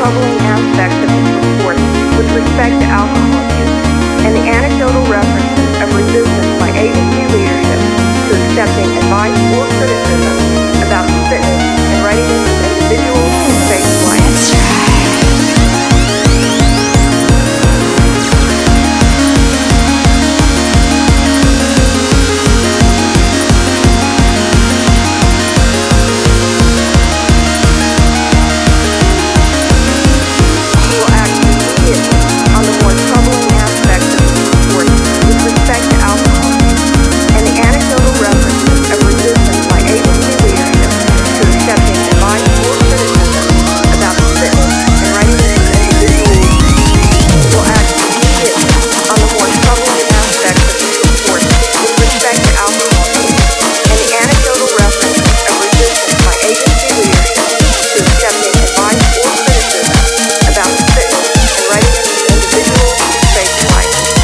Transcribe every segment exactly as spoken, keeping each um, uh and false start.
troubling aspects of his report with respect to alcohol use, and the anecdotal references of resistance by agency leadership to accepting advice or criticism about the fitness and readiness of individuals to face life.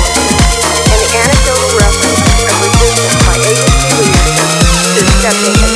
Accepting